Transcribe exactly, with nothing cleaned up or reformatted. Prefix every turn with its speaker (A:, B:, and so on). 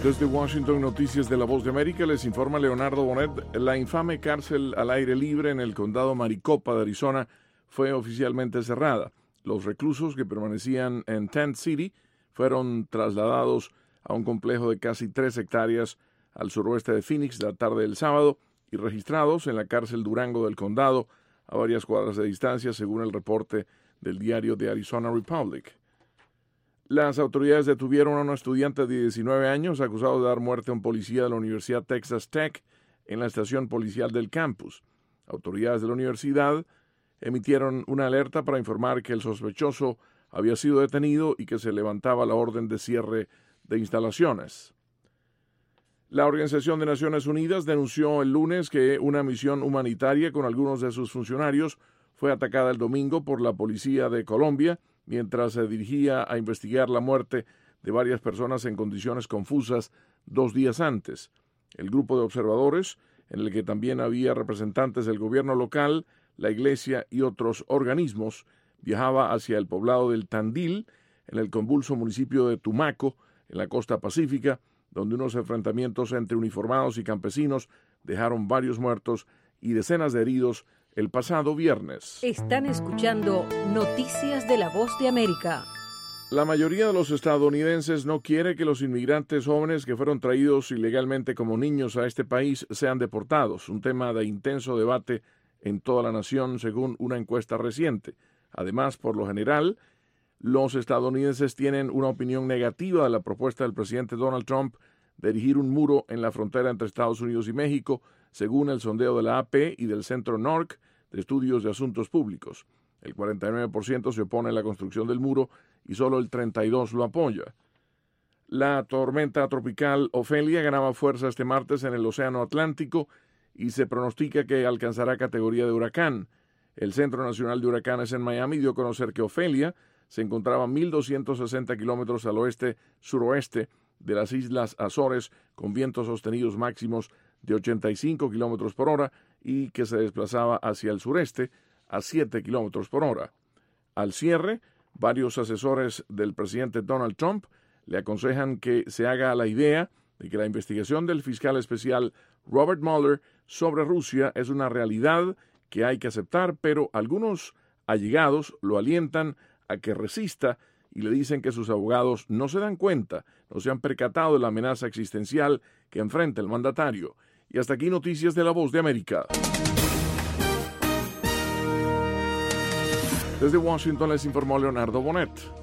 A: Desde Washington, Noticias de la Voz de América, les informa Leonardo Bonet. La infame cárcel al aire libre en el condado Maricopa de Arizona fue oficialmente cerrada. Los reclusos que permanecían en Tent City fueron trasladados a un complejo de casi tres hectáreas al suroeste de Phoenix la tarde del sábado y registrados en la cárcel Durango del condado a varias cuadras de distancia, según el reporte del diario The Arizona Republic. Las autoridades detuvieron a un estudiante de diecinueve años acusado de dar muerte a un policía de la Universidad Texas Tech en la estación policial del campus. Autoridades de la universidad emitieron una alerta para informar que el sospechoso había sido detenido y que se levantaba la orden de cierre de instalaciones. La Organización de Naciones Unidas denunció el lunes que una misión humanitaria con algunos de sus funcionarios fue atacada el domingo por la policía de Colombia mientras se dirigía a investigar la muerte de varias personas en condiciones confusas dos días antes. El grupo de observadores, en el que también había representantes del gobierno local, la iglesia y otros organismos, viajaba hacia el poblado del Tandil, en el convulso municipio de Tumaco, en la costa pacífica, donde unos enfrentamientos entre uniformados y campesinos dejaron varios muertos y decenas de heridos el pasado viernes.
B: Están escuchando Noticias de la Voz de América.
A: La mayoría de los estadounidenses no quiere que los inmigrantes jóvenes que fueron traídos ilegalmente como niños a este país sean deportados, un tema de intenso debate en toda la nación según una encuesta reciente. Además, por lo general, los estadounidenses tienen una opinión negativa de la propuesta del presidente Donald Trump de erigir un muro en la frontera entre Estados Unidos y México, según el sondeo de la A P y del Centro N O R C de Estudios de Asuntos Públicos. El cuarenta y nueve por ciento se opone a la construcción del muro y solo el treinta y dos por ciento lo apoya. La tormenta tropical Ofelia ganaba fuerza este martes en el Océano Atlántico y se pronostica que alcanzará categoría de huracán. El Centro Nacional de Huracanes en Miami dio a conocer que Ofelia se encontraba a mil doscientos sesenta kilómetros al oeste-suroeste de las Islas Azores, con vientos sostenidos máximos de ochenta y cinco kilómetros por hora y que se desplazaba hacia el sureste a siete kilómetros por hora. Al cierre, varios asesores del presidente Donald Trump le aconsejan que se haga la idea de que la investigación del fiscal especial Robert Mueller sobre Rusia es una realidad que hay que aceptar, pero algunos allegados lo alientan a que resista y le dicen que sus abogados no se dan cuenta, no se han percatado de la amenaza existencial que enfrenta el mandatario. Y hasta aquí Noticias de la Voz de América. Desde Washington les informó Leonardo Bonet.